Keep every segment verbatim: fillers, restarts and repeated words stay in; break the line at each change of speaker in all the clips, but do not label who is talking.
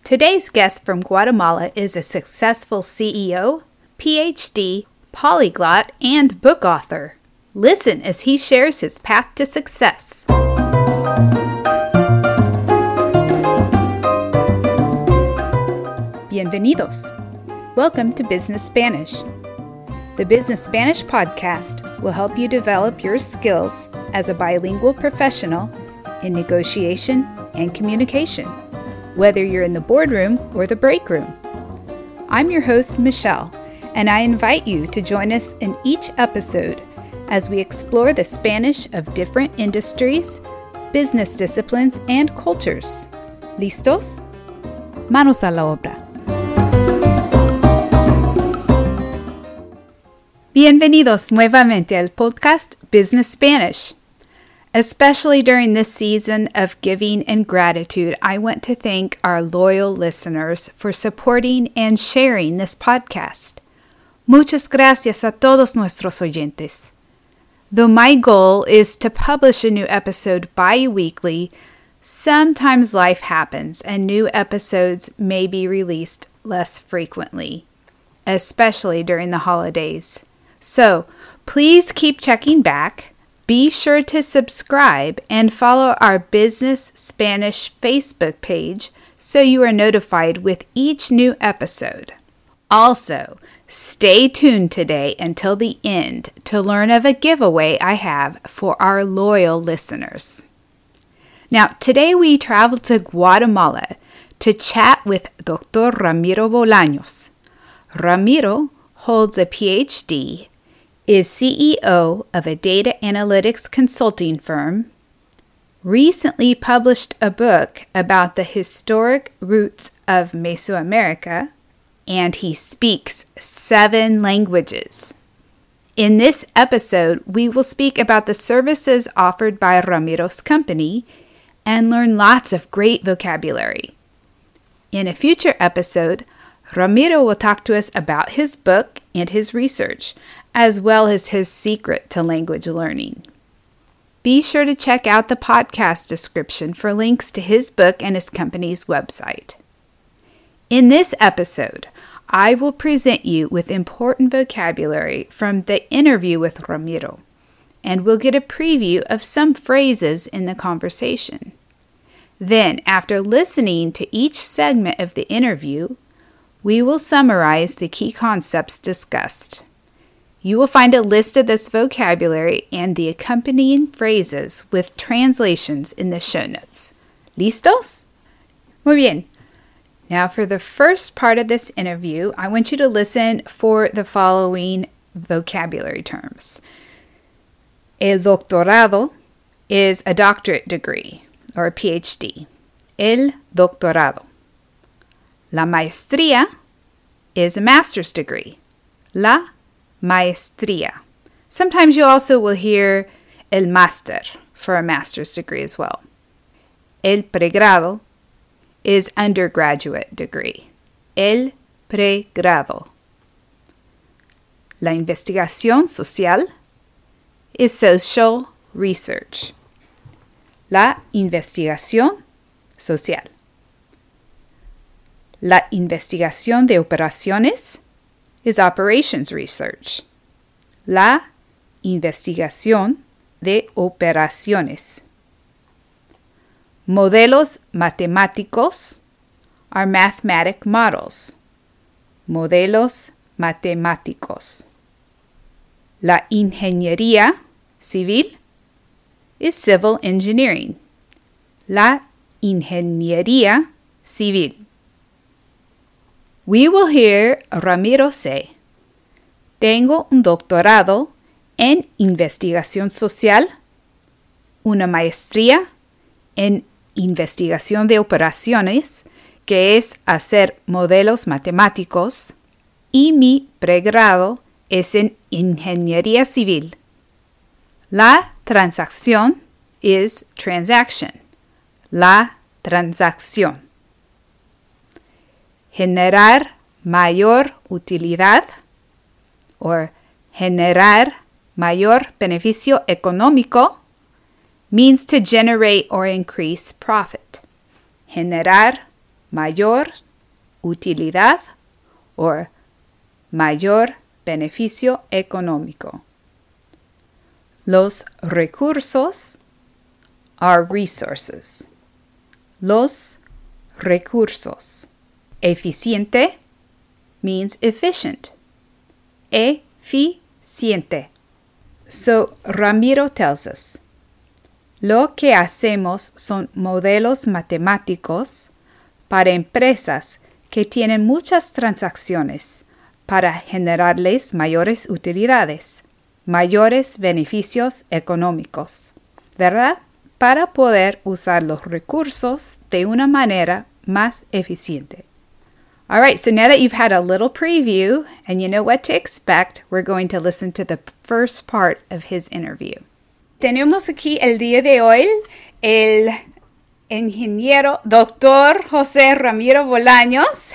Today's guest from Guatemala is a successful C E O, P H D, polyglot, and book author. Listen as he shares his path to success. Bienvenidos. Welcome to Business Spanish. The Business Spanish podcast will help you develop your skills as a bilingual professional in negotiation and communication, whether you're in the boardroom or the break room. I'm your host, Michelle, and I invite you to join us in each episode as we explore the Spanish of different industries, business disciplines, and cultures. ¿Listos? Manos a la obra. Bienvenidos nuevamente al podcast Business Spanish. Especially during this season of giving and gratitude, I want to thank our loyal listeners for supporting and sharing this podcast. Muchas gracias a todos nuestros oyentes. Though my goal is to publish a new episode bi-weekly, sometimes life happens and new episodes may be released less frequently, especially during the holidays. So, please keep checking back. Be sure to subscribe and follow our Business Spanish Facebook page so you are notified with each new episode. Also, stay tuned today until the end to learn of a giveaway I have for our loyal listeners. Now, today we travel to Guatemala to chat with Doctor Ramiro Bolaños. Ramiro holds a P H D, is C E O of a data analytics consulting firm, recently published a book about the historic roots of Mesoamerica, and he speaks seven languages. In this episode, we will speak about the services offered by Ramiro's company and learn lots of great vocabulary. In a future episode, Ramiro will talk to us about his book and his research, as well as his secret to language learning. Be sure to check out the podcast description for links to his book and his company's website. In this episode, I will present you with important vocabulary from the interview with Ramiro, and we'll get a preview of some phrases in the conversation. Then, after listening to each segment of the interview, we will summarize the key concepts discussed. You will find a list of this vocabulary and the accompanying phrases with translations in the show notes. ¿Listos? Muy bien. Now for the first part of this interview, I want you to listen for the following vocabulary terms. El doctorado is a doctorate degree or a P H D. El doctorado. La maestría is a master's degree. La maestría. Sometimes you also will hear el máster for a master's degree as well. El pregrado is undergraduate degree. El pregrado. La investigación social is social research. La investigación social. La investigación de operaciones is operations research. La investigación de operaciones. Modelos matemáticos are mathematic models. Modelos matemáticos. La ingeniería civil is civil engineering. La ingeniería civil. We will hear Ramiro say, Tengo un doctorado en investigación social, una maestría en investigación de operaciones, que es hacer modelos matemáticos, y mi pregrado es en ingeniería civil. La transacción is transaction. La transacción. Generar mayor utilidad or generar mayor beneficio económico means to generate or increase profit. Generar mayor utilidad or mayor beneficio económico. Los recursos are resources. Los recursos. Eficiente means efficient. Eficiente. So Ramiro tells us, lo que hacemos son modelos matemáticos para empresas que tienen muchas transacciones para generarles mayores utilidades, mayores beneficios económicos, ¿verdad? Para poder usar los recursos de una manera más eficiente. All right, so now that you've had a little preview and you know what to expect, we're going to listen to the first part of his interview. Tenemos aquí el día de hoy el ingeniero doctor José Ramiro Bolaños,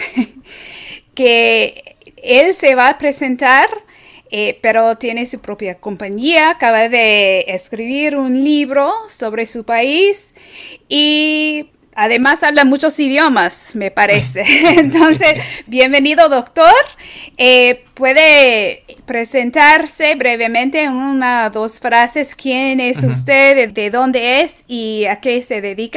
que él se va a presentar, eh, pero tiene su propia compañía, acaba de escribir un libro sobre su país y además habla muchos idiomas, me parece. Entonces, bienvenido, doctor. Eh, ¿Puede presentarse brevemente en una o dos frases quién es uh-huh. usted, de dónde es y a qué se dedica?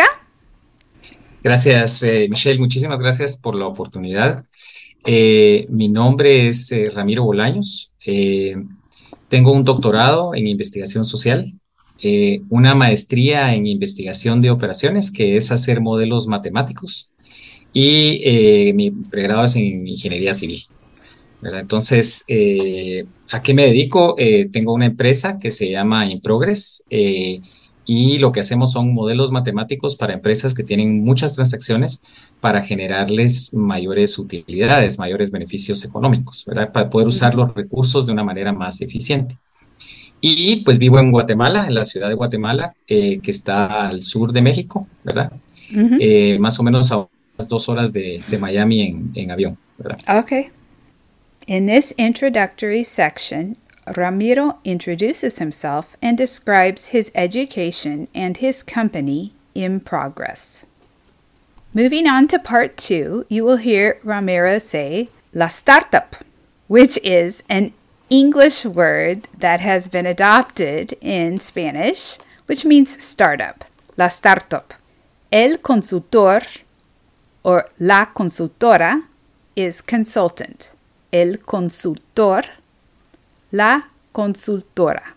Gracias, eh, Michelle. Muchísimas gracias por la oportunidad. Eh, mi nombre es eh, Ramiro Bolaños. Eh, tengo un doctorado en investigación social, eh, una maestría en investigación de operaciones, que es hacer modelos matemáticos, y eh, mi pregrado es en ingeniería civil, ¿verdad? Entonces, eh, ¿a qué me dedico? Eh, tengo una empresa que se llama InProgress, eh, y lo que hacemos son modelos matemáticos para empresas que tienen muchas transacciones para generarles mayores utilidades, mayores beneficios económicos, ¿verdad? Para poder usar los recursos de una manera más eficiente. Y pues vivo en Guatemala, en la ciudad de Guatemala, eh, que está al sur de México, ¿verdad? Uh-huh. Eh, más o menos a unas dos horas de, de Miami en, en avión, ¿verdad?
Okay. In this introductory section, Ramiro introduces himself and describes his education and his company, InProgress. Moving on to part two, you will hear Ramiro say la startup, which is an English word that has been adopted in Spanish, which means startup, la startup. El consultor or la consultora is consultant. El consultor, la consultora.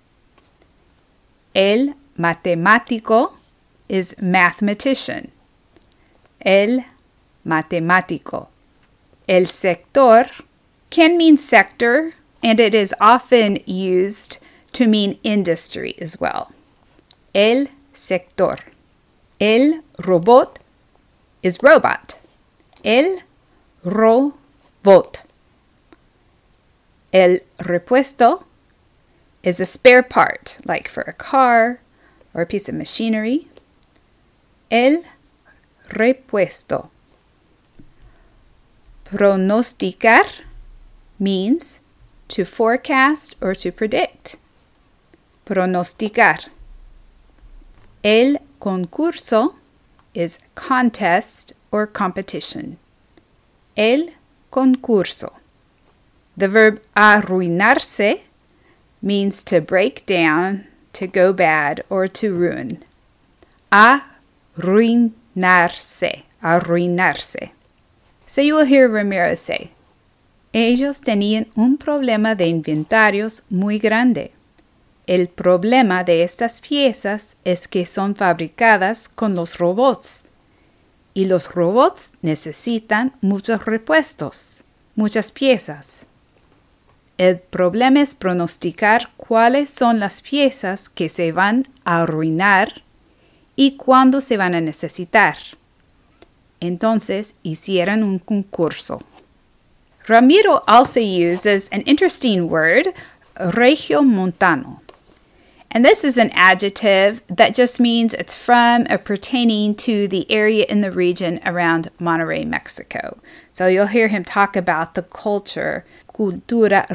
El matemático is mathematician. El matemático. El sector can mean sector, and it is often used to mean industry as well. El sector. El robot is robot. El robot. El repuesto is a spare part, like for a car or a piece of machinery. El repuesto. Pronosticar means to forecast or to predict. Pronosticar. El concurso is contest or competition. El concurso. The verb arruinarse means to break down, to go bad, or to ruin. Arruinarse. Arruinarse. So you will hear Ramiro say, ellos tenían un problema de inventarios muy grande. El problema de estas piezas es que son fabricadas con los robots. Y los robots necesitan muchos repuestos, muchas piezas. El problema es pronosticar cuáles son las piezas que se van a arruinar y cuándo se van a necesitar. Entonces hicieron un concurso. Ramiro also uses an interesting word, regiomontano. And this is an adjective that just means it's from or pertaining to the area in the region around Monterrey, Mexico. So you'll hear him talk about the culture, cultura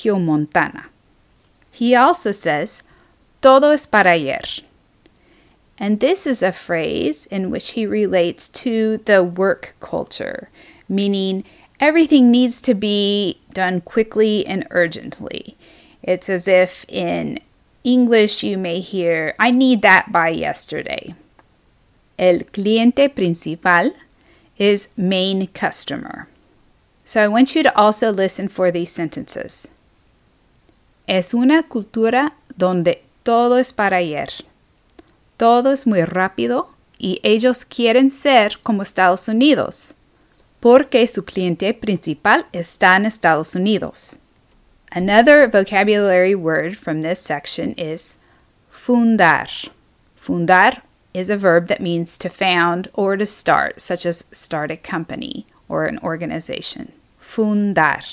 regiomontana. He also says, todo es para ayer. And this is a phrase in which he relates to the work culture, meaning everything needs to be done quickly and urgently. It's as if in English you may hear, I need that by yesterday. El cliente principal is main customer. So I want you to also listen for these sentences. Es una cultura donde todo es para ayer. Todo es muy rápido y ellos quieren ser como Estados Unidos, porque su cliente principal está en Estados Unidos. Another vocabulary word from this section is fundar. Fundar is a verb that means to found or to start, such as start a company or an organization. Fundar.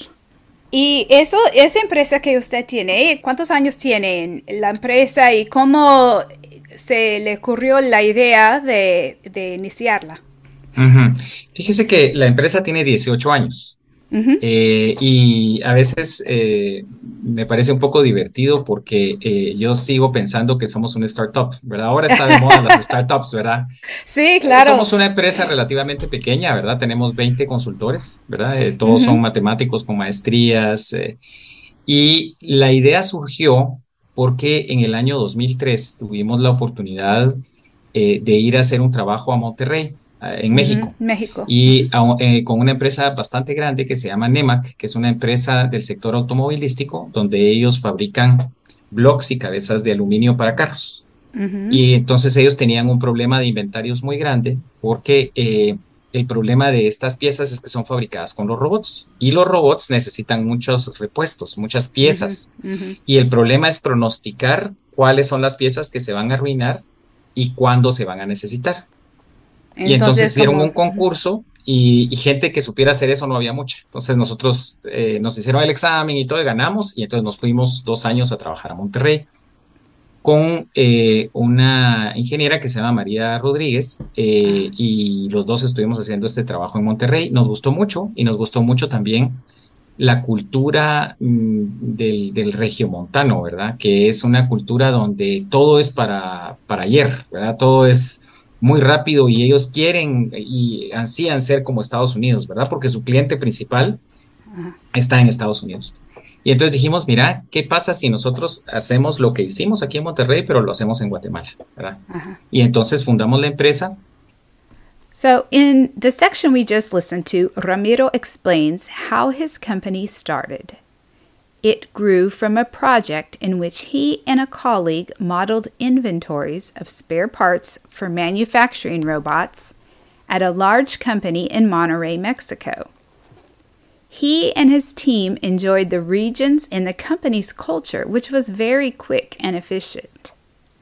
Y eso, esa empresa que usted tiene, ¿cuántos años tiene en la empresa y cómo se le ocurrió la idea de, de iniciarla?
Ujú. Fíjese que la empresa tiene dieciocho años.
Uh-huh.
Eh, y a veces eh, me parece un poco divertido porque eh, yo sigo pensando que somos una startup, ¿verdad? Ahora está de moda las startups, ¿verdad?
Sí, claro.
Eh, somos una empresa relativamente pequeña, ¿verdad? Tenemos veinte consultores, ¿verdad? Eh, todos
Uh-huh.
son matemáticos con maestrías. Eh, y la idea surgió porque en el año dos mil tres tuvimos la oportunidad eh, de ir a hacer un trabajo a Monterrey, en México,
Uh-huh. México.
y a- eh, con una empresa bastante grande que se llama Nemak, que es una empresa del sector automovilístico, donde ellos fabrican blocks y cabezas de aluminio para carros.
Uh-huh.
Y entonces ellos tenían un problema de inventarios muy grande porque eh, el problema de estas piezas es que son fabricadas con los robots y los robots necesitan muchos repuestos, muchas piezas.
Uh-huh. Uh-huh.
Y el problema es pronosticar cuáles son las piezas que se van a arruinar y cuándo se van a necesitar. Y entonces hicieron
como-
un concurso y, y gente que supiera hacer eso no había mucha. Entonces nosotros eh, nos hicieron el examen y todo y ganamos y entonces nos fuimos dos años a trabajar a Monterrey con eh, una ingeniera que se llama María Rodríguez eh, y los dos estuvimos haciendo este trabajo en Monterrey. Nos gustó mucho y nos gustó mucho también la cultura mm, del, del regiomontano, ¿verdad? Que es una cultura donde todo es para, para ayer, ¿verdad? Todo es muy rápido y ellos quieren y ansían ser como Estados Unidos, ¿verdad? Porque su cliente principal
Ajá.
está en Estados Unidos. Y entonces dijimos, mira, ¿qué pasa si nosotros hacemos lo que hicimos aquí en Monterrey, pero lo hacemos en Guatemala, ¿verdad?
Ajá.
Y entonces fundamos la empresa.
So, in the section we just listened to, Ramiro explains how his company started. It grew from a project in which he and a colleague modeled inventories of spare parts for manufacturing robots at a large company in Monterrey, Mexico. He and his team enjoyed the region's and the company's culture, which was very quick and efficient.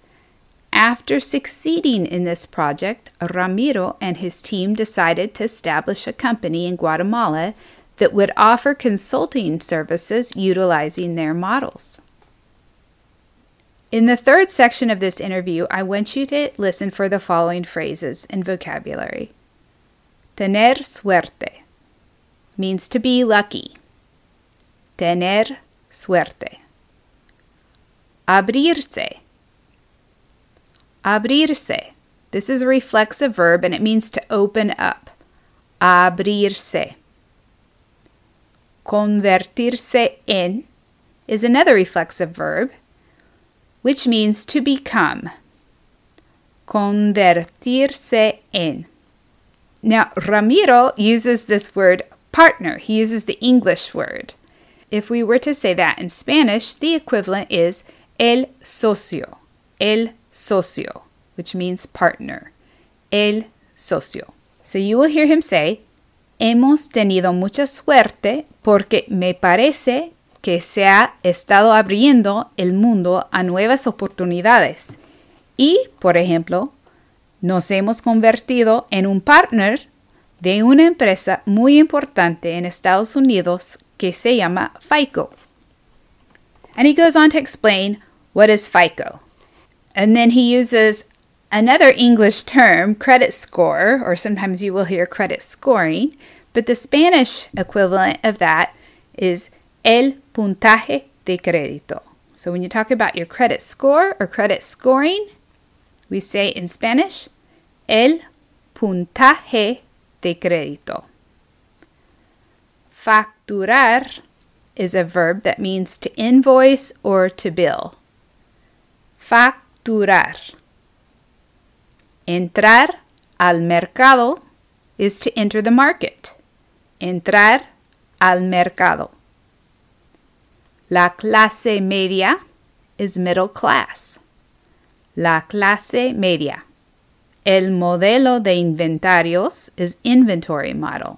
After succeeding in this project, Ramiro and his team decided to establish a company in Guatemala that would offer consulting services utilizing their models. In the third section of this interview, I want you to listen for the following phrases and vocabulary. Tener suerte means to be lucky. Tener suerte. Abrirse. Abrirse. This is a reflexive verb and it means to open up. Abrirse. Convertirse en is another reflexive verb, which means to become. Convertirse en. Now, Ramiro uses this word partner. He uses the English word. If we were to say that in Spanish, the equivalent is el socio. El socio, which means partner. El socio. So you will hear him say, hemos tenido mucha suerte porque me parece que se ha estado abriendo el mundo a nuevas oportunidades. Y, por ejemplo, nos hemos convertido en un partner de una empresa muy importante en Estados Unidos que se llama FICO. And he goes on to explain what is FICO. And then he uses another English term, credit score, or sometimes you will hear credit scoring, but the Spanish equivalent of that is el puntaje de crédito. So when you talk about your credit score or credit scoring, We say in Spanish, el puntaje de crédito. Facturar is a verb that means to invoice or to bill. Facturar. Entrar al mercado is to enter the market. Entrar al mercado. La clase media is middle class. La clase media. El modelo de inventarios is inventory model.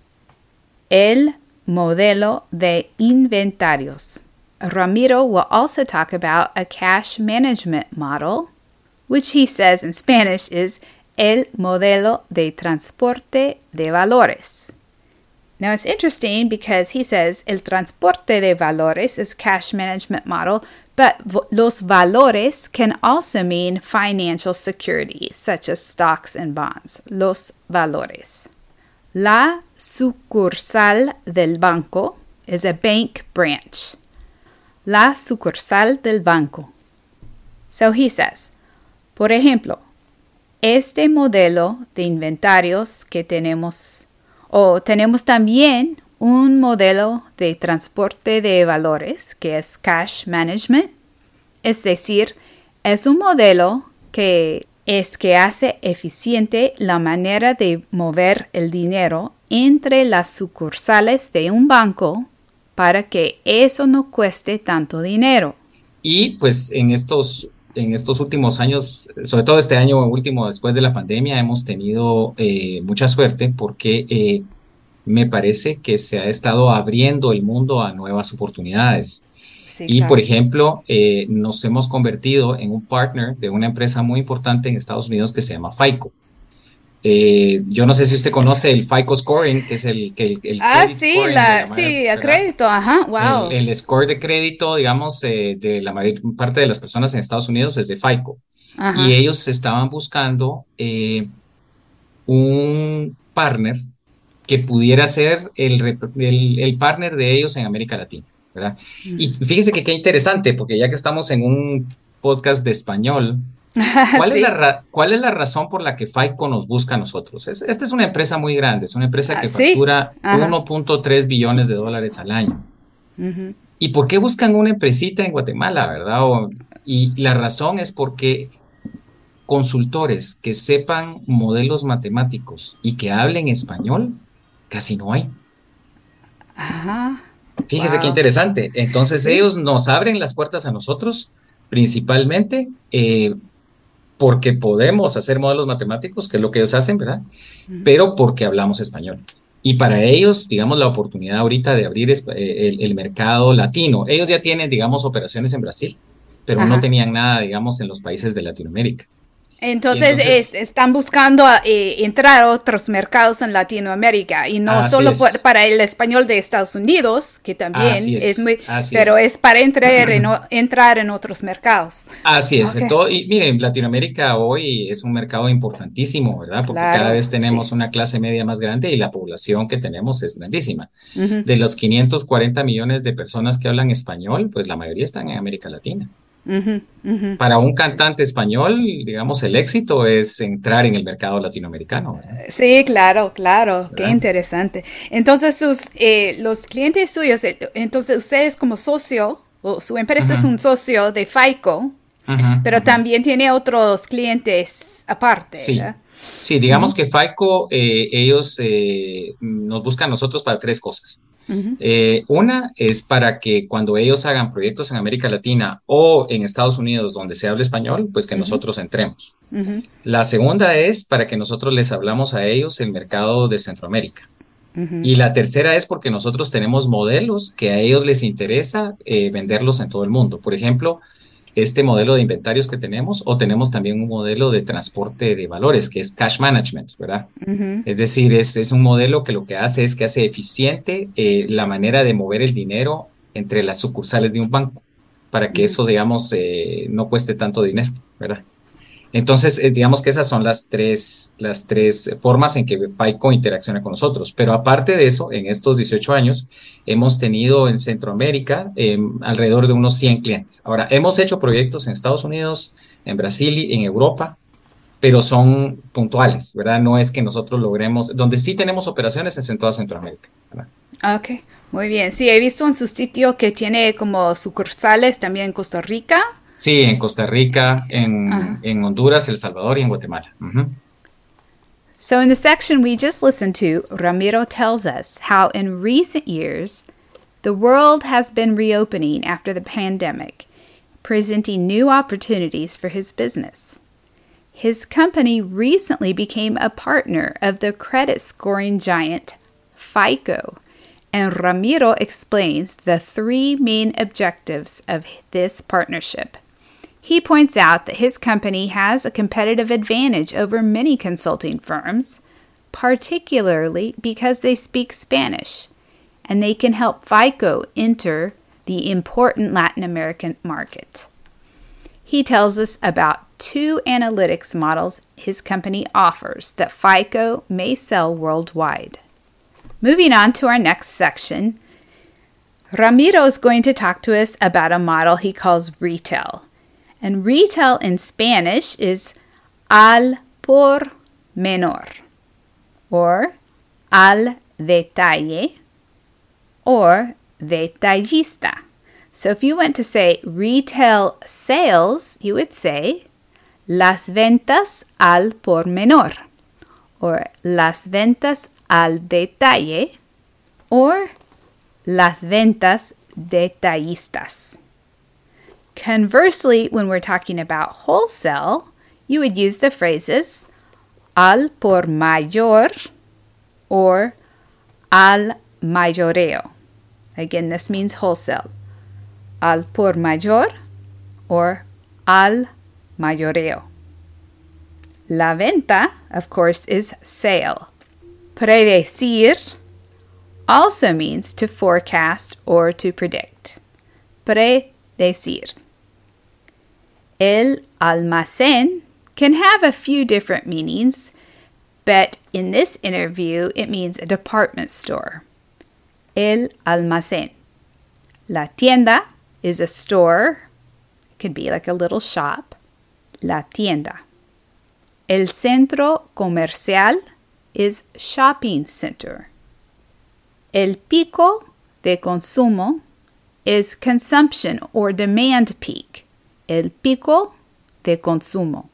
El modelo de inventarios. Ramiro will also talk about a cash management model, which he says in Spanish is el modelo de transporte de valores. Now it's interesting because he says el transporte de valores is cash management model, but v- los valores can also mean financial securities such as stocks and bonds. Los valores. La sucursal del banco is a bank branch. La sucursal del banco. So he says, por ejemplo, este modelo de inventarios que tenemos, o tenemos también un modelo de transporte de valores que es cash management, es decir, es un modelo que es que hace eficiente la manera de mover el dinero entre las sucursales de un banco para que eso no cueste tanto dinero.
Y pues en estos, en estos últimos años, sobre todo este año último después de la pandemia, hemos tenido eh, mucha suerte porque eh, me parece que se ha estado abriendo el mundo a nuevas oportunidades.
Sí,
Y,
claro.
por ejemplo, eh, nos hemos convertido en un partner de una empresa muy importante en Estados Unidos que se llama FICO. Eh, yo no sé si usted conoce el FICO Scoring, que es el, que el, el
Ah,
credit
sí,
scoring de
la,
la mayor,
sí, a
¿verdad?
crédito, ajá, wow.
El, el score de crédito, digamos, eh, de la mayor parte de las personas en Estados Unidos es de FICO. Y
Ajá,
ellos estaban buscando eh, un partner que pudiera ser el, rep- el, el partner de ellos en América Latina, ¿verdad? Y fíjese que qué interesante, porque ya que estamos en un podcast de español, ¿cuál es la,
sí,
ra- cuál es la razón por la que FICO nos busca a nosotros? Es- esta es una empresa muy grande, es una empresa
ah,
que
sí,
factura
ajá.
uno punto tres billones de dólares al año. ¿Y por qué buscan una empresita en Guatemala, verdad? O- y la razón es porque consultores que sepan modelos matemáticos y que hablen español, casi no hay.
Ajá,
Fíjese qué
wow.
interesante. Entonces
Sí,
ellos nos abren las puertas a nosotros, principalmente eh, porque podemos hacer modelos matemáticos, que es lo que ellos hacen, ¿verdad? Pero porque hablamos español. Y para ellos, digamos, la oportunidad ahorita de abrir es- eh, el, el mercado latino, ellos ya tienen, digamos, operaciones en Brasil, pero no
ajá.
tenían nada, digamos, en los países de Latinoamérica. Y
Entonces es-
entonces,
están buscando eh, entrar a otros mercados en Latinoamérica y no
así
solo por-
es,
para el español de Estados Unidos, que también
así
es
es,
muy,
así
pero
es.
es para entrar en, o- entrar en otros mercados.
Así es,
Ok,
todo, y miren, Latinoamérica hoy es un mercado importantísimo, ¿verdad? Porque cada
claro,
vez
sí.
tenemos una clase media más grande y la población que tenemos es grandísima. De los quinientos cuarenta millones de personas que hablan español, pues la mayoría están en América Latina. Para un cantante español, digamos, el éxito es entrar en el mercado latinoamericano, ¿verdad?
Sí, claro, claro, qué
¿Verdad?
interesante. Entonces, sus, eh, los clientes suyos, eh, entonces ustedes como socio, o su empresa es
Ujú,
un socio de FICO,
ujú,
pero
ujú.
también tiene otros clientes aparte,
Sí,
¿verdad?
sí, digamos que FICO, eh, ellos eh, nos buscan a nosotros para tres cosas. Eh, una es para que cuando ellos hagan proyectos en América Latina o en Estados Unidos donde se hable español, pues que nosotros entremos. La segunda es para que nosotros les hablamos a ellos el mercado de Centroamérica. Y la tercera es porque nosotros tenemos modelos que a ellos les interesa eh, venderlos en todo el mundo. Por ejemplo, este modelo de inventarios que tenemos, o tenemos también un modelo de transporte de valores, que es cash management, ¿verdad? Es decir, es, es un modelo que lo que hace es que hace eficiente eh, la manera de mover el dinero entre las sucursales de un banco, para que eso, digamos, eh, no cueste tanto dinero, ¿verdad? Entonces, eh, digamos que esas son las tres, las tres formas en que FICO interacciona con nosotros. Pero aparte de eso, en estos dieciocho años, hemos tenido en Centroamérica eh, alrededor de unos cien clientes. Ahora, hemos hecho proyectos en Estados Unidos, en Brasil y en Europa, pero son puntuales, ¿verdad? No es que nosotros logremos, donde sí tenemos operaciones es en toda Centroamérica, ¿verdad?
Ok, muy bien. Sí, he visto en su sitio que tiene como sucursales también en Costa Rica.
Sí, en Costa Rica, en,
Ajá.
en Honduras, El Salvador y en Guatemala. Ujú.
So, in the section we just listened to, Ramiro tells us how in recent years the world has been reopening after the pandemic, presenting new opportunities for his business. His company recently became a partner of the credit scoring giant FICO, and Ramiro explains the three main objectives of this partnership. He points out that his company has a competitive advantage over many consulting firms, particularly because they speak Spanish, and they can help FICO enter the important Latin American market. He tells us about two analytics models his company offers that FICO may sell worldwide. Moving on to our next section, Ramiro is going to talk to us about a model he calls retail. And retail in Spanish is al por menor, or al detalle, or detallista. So if you went to say retail sales, you would say las ventas al por menor, or las ventas al detalle, or las ventas detallistas. Conversely, when we're talking about wholesale, you would use the phrases al por mayor or al mayoreo. Again, this means wholesale. Al por mayor or al mayoreo. La venta, of course, is sale. Predecir also means to forecast or to predict. Predecir. El almacén can have a few different meanings, but in this interview it means a department store. El almacén. La tienda is a store. It could be like a little shop. La tienda. El centro comercial is shopping center. El pico de consumo is consumption or demand peak. El pico de consumo.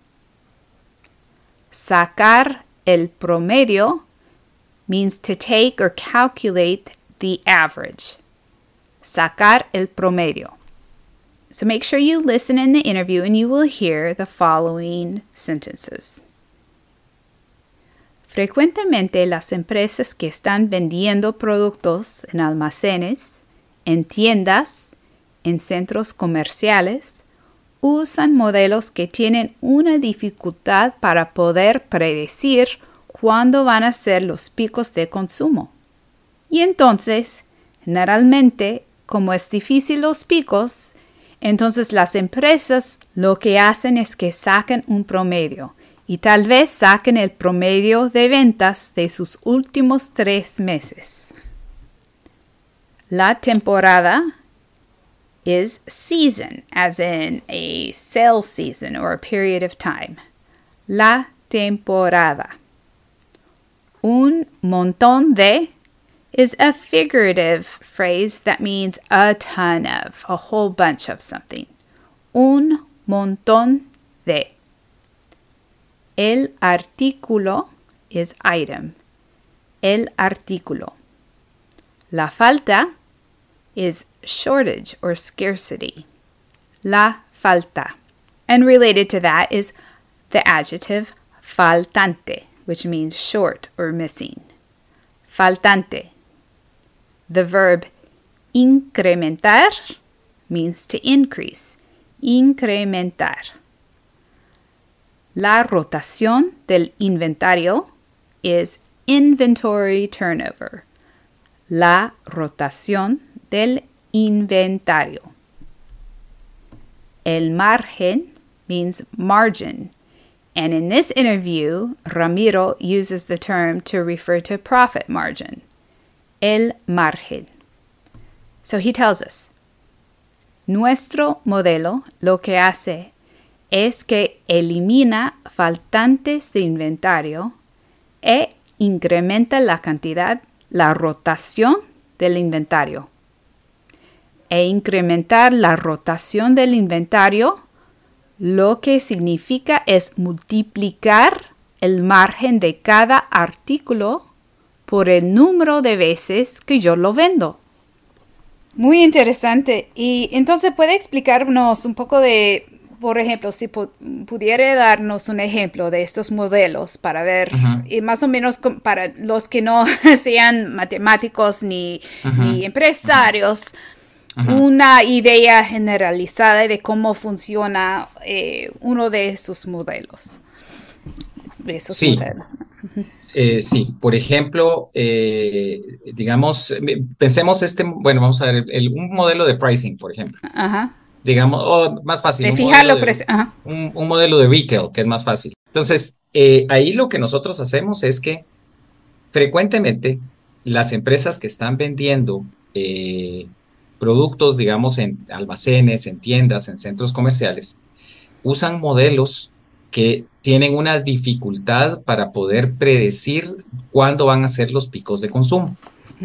Sacar el promedio means to take or calculate the average. Sacar el promedio. So make sure you listen in the interview and you will hear the following sentences. Frecuentemente las empresas que están vendiendo productos en almacenes, en tiendas, en centros comerciales, usan modelos que tienen una dificultad para poder predecir cuándo van a ser los picos de consumo. Y entonces, generalmente, como es difícil los picos, entonces las empresas lo que hacen es que sacan un promedio y tal vez saquen el promedio de ventas de sus últimos tres meses. La temporada is season, as in a sales season or a period of time. La temporada. Un montón de is a figurative phrase that means a ton of, a whole bunch of something. Un montón de. El artículo is item. El artículo. La falta is shortage or scarcity. La falta. And related to that is the adjective faltante, which means short or missing. Faltante. The verb incrementar means to increase. Incrementar. La rotación del inventario is inventory turnover. La rotación del inventario. El margen means margin. And in this interview, Ramiro uses the term to refer to profit margin, el margen. So he tells us, nuestro modelo lo que hace es que elimina faltantes de inventario e incrementa la cantidad, la rotación del inventario. E incrementar la rotación del inventario lo que significa es multiplicar el margen de cada artículo por el número de veces que yo lo vendo. Muy interesante. Y entonces, ¿puede explicarnos un poco de, por ejemplo, si pu- pudiera darnos un ejemplo de estos modelos para ver,
Ujú.
y más o menos com- para los que no sean matemáticos ni,
Ujú.
ni empresarios,
Ujú.
una idea generalizada de cómo funciona eh, uno de sus modelos? De esos
Sí,
modelos.
eh, sí. Por ejemplo, eh, digamos, eh, pensemos este, bueno, vamos a ver, el- el- un modelo de pricing, por ejemplo.
Ajá.
Digamos, o más fácil,
De
un
fijar
modelo
los
de,
precios. Ajá.
un, un modelo de retail, que es más fácil. Entonces, eh, ahí lo que nosotros hacemos es que frecuentemente las empresas que están vendiendo eh, productos, digamos, en almacenes, en tiendas, en centros comerciales, usan modelos que tienen una dificultad para poder predecir cuándo van a ser los picos de consumo.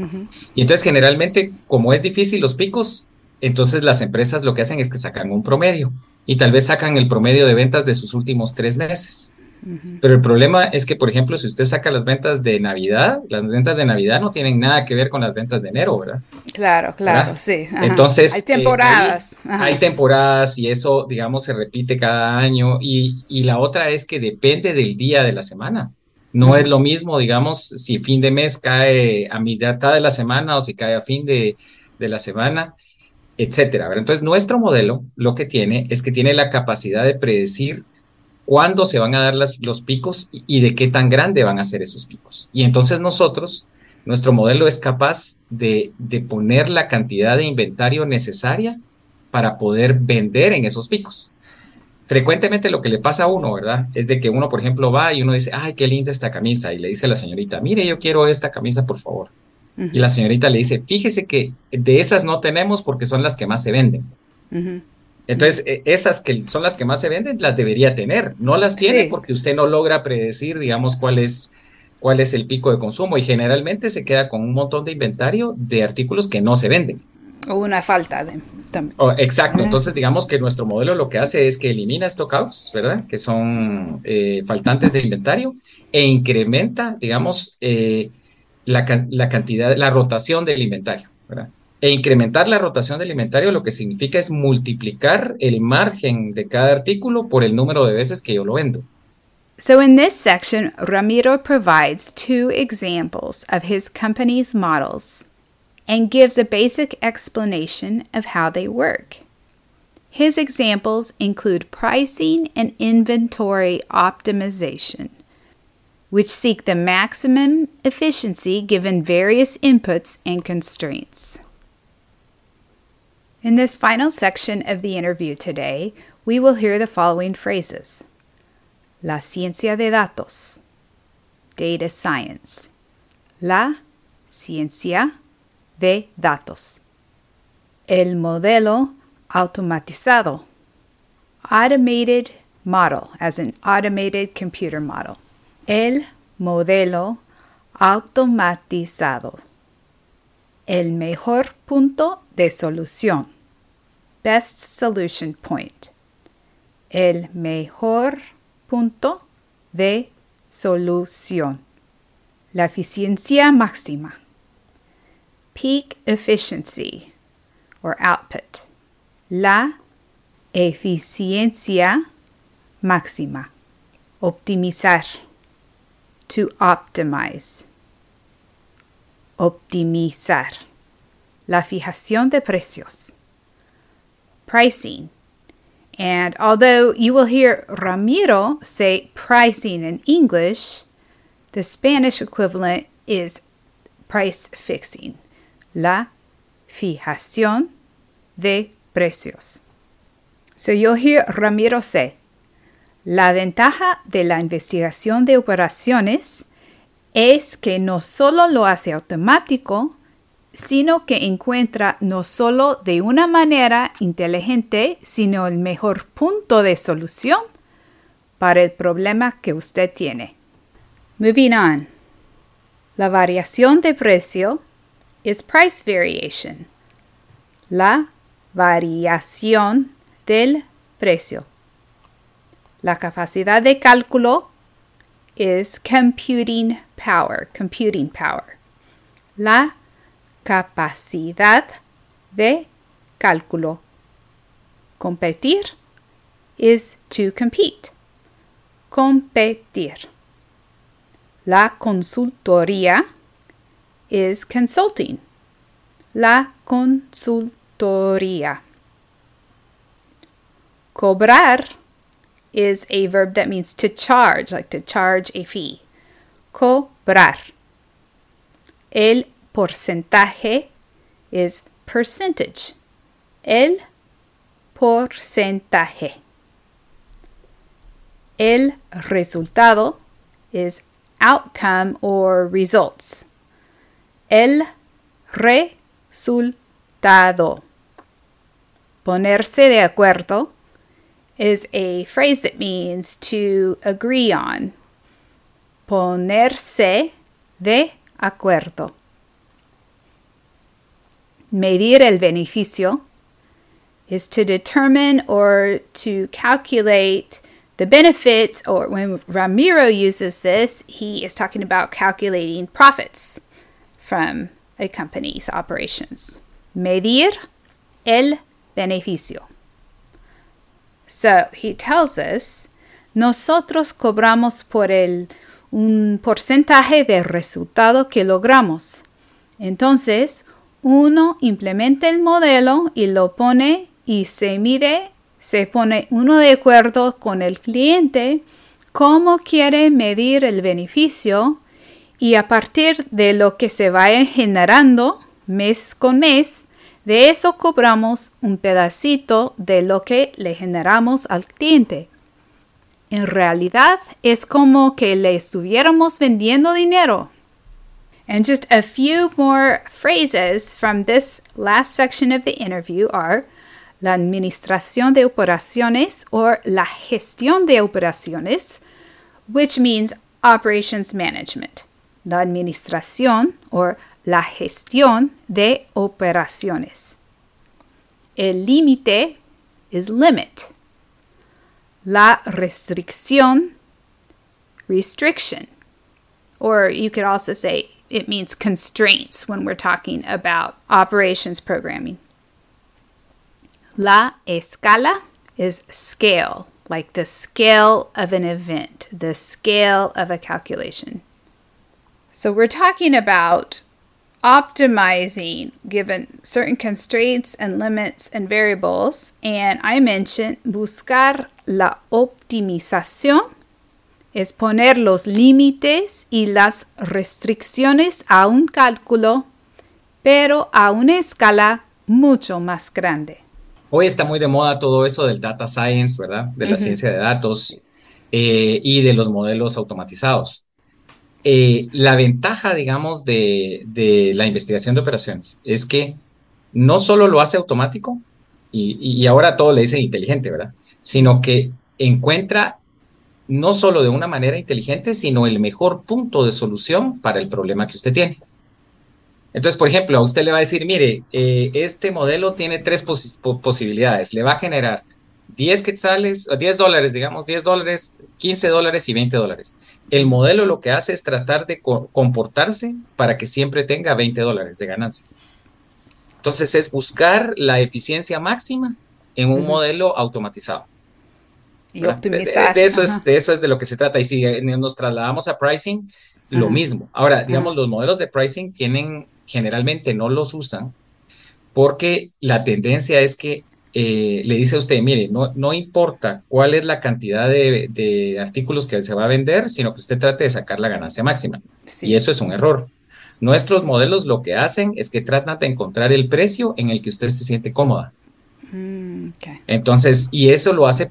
Y entonces generalmente, como es difícil los picos, entonces las empresas lo que hacen es que sacan un promedio y tal vez sacan el promedio de ventas de sus últimos tres meses. Pero el problema es que, por ejemplo, si usted saca las ventas de Navidad, las ventas de Navidad no tienen nada que ver con las ventas de enero, ¿verdad?
Claro, claro,
¿Verdad?
sí. Ajá. Hay
Entonces, eh, ahí
temporadas.
hay
Ajá.
temporadas y eso, digamos, se repite cada año. Y, y la otra es que depende del día de la semana. No es
Ujú.
lo mismo, digamos, si fin de mes cae a mitad de la semana o si cae a fin de, de la semana, etcétera. ¿Verdad? Entonces, nuestro modelo lo que tiene es que tiene la capacidad de predecir cuándo se van a dar las- los picos y, y de qué tan grande van a ser esos picos. Y entonces nosotros, nuestro modelo es capaz de, de poner la cantidad de inventario necesaria para poder vender en esos picos. Frecuentemente lo que le pasa a uno, ¿verdad? Es de que uno, por ejemplo, va y uno dice, ay, qué linda esta camisa. Y le dice a la señorita, mire, yo quiero esta camisa, por favor. Y
Ujú.
la señorita le dice, fíjese que de esas no tenemos porque son las que más se venden.
Ujú.
Entonces, e- esas que son las que más se venden, las debería tener. No las tiene
Sí.
porque usted no logra predecir, digamos, cuál es, cuál es el pico de consumo y generalmente se queda con un montón de inventario de artículos que no se venden.
O una falta de también.
Oh, exacto.
Ujú.
Entonces, digamos que nuestro modelo lo que hace es que elimina stockouts, ¿verdad? Que son eh, faltantes de inventario e incrementa, digamos, eh, la, can- la cantidad, la rotación del inventario, ¿verdad? E incrementar la rotación del inventario lo que significa es multiplicar el margen de cada artículo por el número de veces que yo lo vendo.
So in this section, Ramiro provides two examples of his company's models and gives a basic explanation of how they work. His examples include pricing and inventory optimization, which seek the maximum efficiency given various inputs and constraints. In this final section of the interview today, we will hear the following phrases: la ciencia de datos, data science, la ciencia de datos, el modelo automatizado, automated model, as an automated computer model, el modelo automatizado, el mejor punto de solución, best solution point, el mejor punto de solución, la eficiencia máxima, peak efficiency or output, la eficiencia máxima, optimizar, to optimize, optimizar, la fijación de precios, pricing. And although you will hear Ramiro say pricing in English, the Spanish equivalent is price fixing, la fijación de precios. So you'll hear Ramiro say, La ventaja de la investigación de operaciones es que no solo lo hace automático, sino que encuentra no solo de una manera inteligente, sino el mejor punto de solución para el problema que usted tiene. Moving on. La variación de precio es price variation. La variación del precio. La capacidad de cálculo es computing power, computing power. La capacidad de cálculo. Competir is to compete. Competir. La consultoría is consulting. La consultoría. Cobrar is a verb that means to charge, like to charge a fee. Cobrar. El porcentaje is percentage. El porcentaje. El resultado is outcome or results. El resultado. Ponerse de acuerdo is a phrase that means to agree on. Ponerse de acuerdo. Medir el beneficio is to determine or to calculate the benefits, or when Ramiro uses this, he is talking about calculating profits from a company's operations. Medir el beneficio. So he tells us, nosotros cobramos por el un porcentaje del resultado que logramos. Entonces, uno implementa el modelo y lo pone y se mide, se pone uno de acuerdo con el cliente cómo quiere medir el beneficio y a partir de lo que se vaya generando mes con mes, de eso cobramos un pedacito de lo que le generamos al cliente. En realidad es como que le estuviéramos vendiendo dinero. And just a few more phrases from this last section of the interview are la administración de operaciones or la gestión de operaciones, which means operations management. La administración or la gestión de operaciones. El límite is limit. La restricción, restriction. Or you could also say it means constraints when we're talking about operations programming. La escala is scale, like the scale of an event, the scale of a calculation. So we're talking about optimizing given certain constraints and limits and variables, and I mentioned buscar la optimización es poner los límites y las restricciones a un cálculo, pero a una escala mucho más grande.
Hoy está muy de moda todo eso del data science, ¿verdad? De la uh-huh. ciencia de datos eh, y de los modelos automatizados. Eh, la ventaja, digamos, de, de la investigación de operaciones es que no solo lo hace automático y, y ahora todo le dicen inteligente, ¿verdad? Sino que encuentra no solo de una manera inteligente, sino el mejor punto de solución para el problema que usted tiene. Entonces, por ejemplo, a usted le va a decir, mire, eh, este modelo tiene tres pos posibilidades. Le va a generar diez quetzales, diez dólares, digamos, diez dólares, quince dólares y veinte dólares. El modelo lo que hace es tratar de co comportarse para que siempre tenga veinte dólares de ganancia. Entonces, es buscar la eficiencia máxima en un uh-huh. modelo automatizado.
Y optimizar.
De, de, eso es, de eso es de lo que se trata. Y si nos trasladamos a pricing, lo uh-huh. mismo. Ahora, digamos, uh-huh. los modelos de pricing tienen, generalmente no los usan porque la tendencia es que eh, le dice a usted, mire, no, no importa cuál es la cantidad de, de artículos que se va a vender, sino que usted trate de sacar la ganancia máxima. Sí. Y eso es un error. Nuestros modelos lo que hacen es que tratan de encontrar el precio en el que usted se siente cómoda.
Mm, okay.
Entonces, y eso lo hace por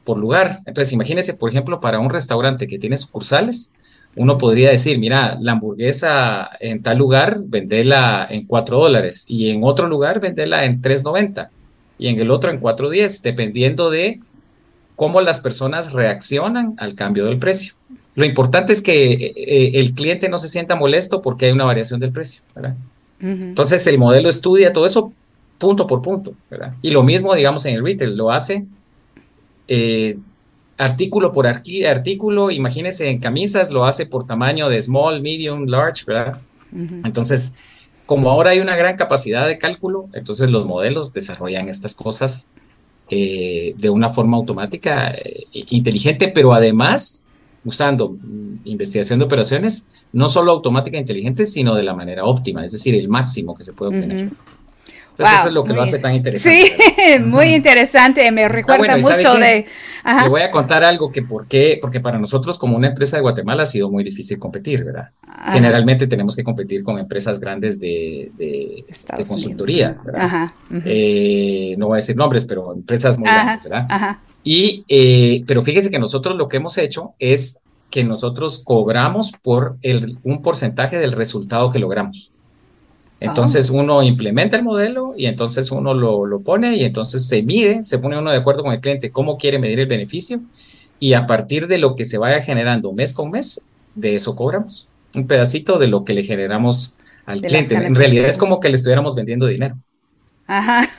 por lugar. Entonces, imagínese, por ejemplo, para un restaurante que tiene sucursales, uno podría decir, mira, la hamburguesa en tal lugar, venderla en cuatro dólares y en otro lugar venderla en tres noventa y en el otro en cuatro diez, dependiendo de cómo las personas reaccionan al cambio del precio. Lo importante es que eh, el cliente no se sienta molesto porque hay una variación del precio, ¿verdad? Uh-huh. Entonces el modelo estudia todo eso punto por punto, ¿verdad? Y lo mismo, digamos, en el retail, lo hace eh, artículo por artículo, imagínense en camisas, lo hace por tamaño de small, medium, large, ¿verdad? Uh-huh. Entonces, como ahora hay una gran capacidad de cálculo, entonces los modelos desarrollan estas cosas eh, de una forma automática, eh, inteligente, pero además usando investigación de operaciones, no solo automática e inteligente, sino de la manera óptima, es decir, el máximo que se puede obtener. Uh-huh. Entonces wow, eso es lo que lo hace tan interesante.
Sí, ¿verdad? Muy uh-huh. interesante, me recuerda ah, bueno, mucho de...
Ajá. Le voy a contar algo que por qué, porque para nosotros como una empresa de Guatemala ha sido muy difícil competir, ¿verdad? Ajá. Generalmente tenemos que competir con empresas grandes de, de, de consultoría, Unidos. ¿Verdad? Ajá. Uh-huh. Eh, no voy a decir nombres, pero empresas muy Ajá. grandes, ¿verdad? Ajá. Y, eh, pero fíjese que nosotros lo que hemos hecho es que nosotros cobramos por el, un porcentaje del resultado que logramos. Entonces oh. uno implementa el modelo y entonces uno lo, lo pone y entonces se mide, se pone uno de acuerdo con el cliente cómo quiere medir el beneficio y a partir de lo que se vaya generando mes con mes, de eso cobramos. Un pedacito de lo que le generamos al de cliente. En realidad es como que le estuviéramos vendiendo dinero.
Ajá.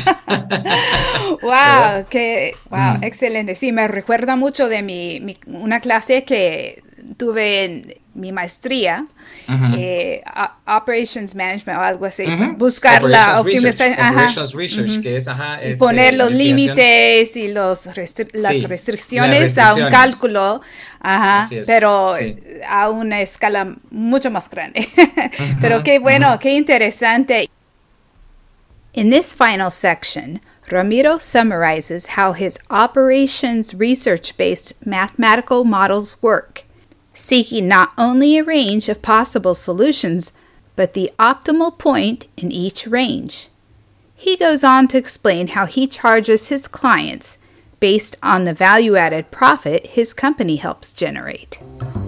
Wow, que wow, mm. excelente. Sí, me recuerda mucho de mi, mi una clase que tuve en mi maestría, uh-huh. eh, Operations Management o algo así, uh-huh. buscar la optimización,
Operations Research, uh-huh. que es, ajá, es
poner eh, los límites y los restri- sí, las, restricciones las restricciones a un cálculo, ajá, es, pero sí. a una escala mucho más grande. Uh-huh. Pero qué bueno, uh-huh. qué interesante. In this final section, Ramiro summarizes how his operations research-based mathematical models work, seeking not only a range of possible solutions, but the optimal point in each range. He goes on to explain how he charges his clients based on the value-added profit his company helps generate.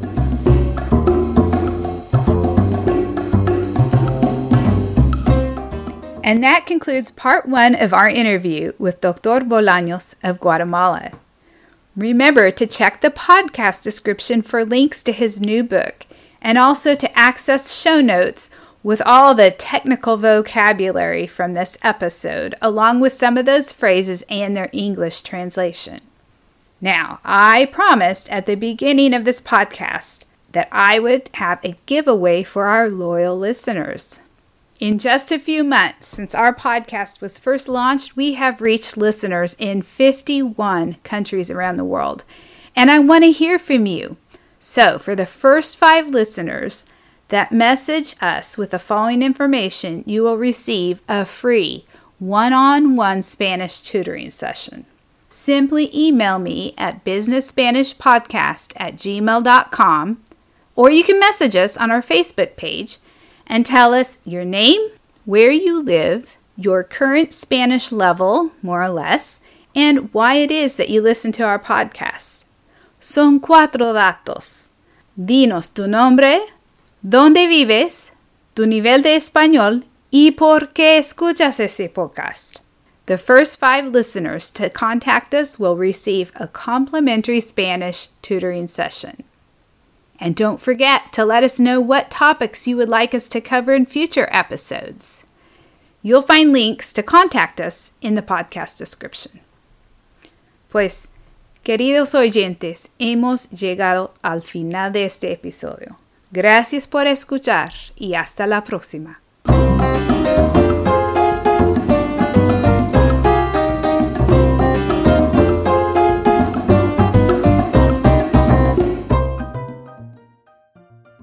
And that concludes part one of our interview with Doctor Bolaños of Guatemala. Remember to check the podcast description for links to his new book and also to access show notes with all the technical vocabulary from this episode, along with some of those phrases and their English translation. Now, I promised at the beginning of this podcast that I would have a giveaway for our loyal listeners. In just a few months since our podcast was first launched, we have reached listeners in fifty-one countries around the world. And I want to hear from you. So for the first five listeners that message us with the following information, you will receive a free one-on-one Spanish tutoring session. Simply email me at businessspanishpodcast at gmail dot com, or you can message us on our Facebook page and tell us your name, where you live, your current Spanish level, more or less, and why it is that you listen to our podcast. Son cuatro datos. Dinos tu nombre, dónde vives, tu nivel de español, y por qué escuchas ese podcast. The first five listeners to contact us will receive a complimentary Spanish tutoring session. And don't forget to let us know what topics you would like us to cover in future episodes. You'll find links to contact us in the podcast description. Pues, queridos oyentes, hemos llegado al final de este episodio. Gracias por escuchar y hasta la próxima.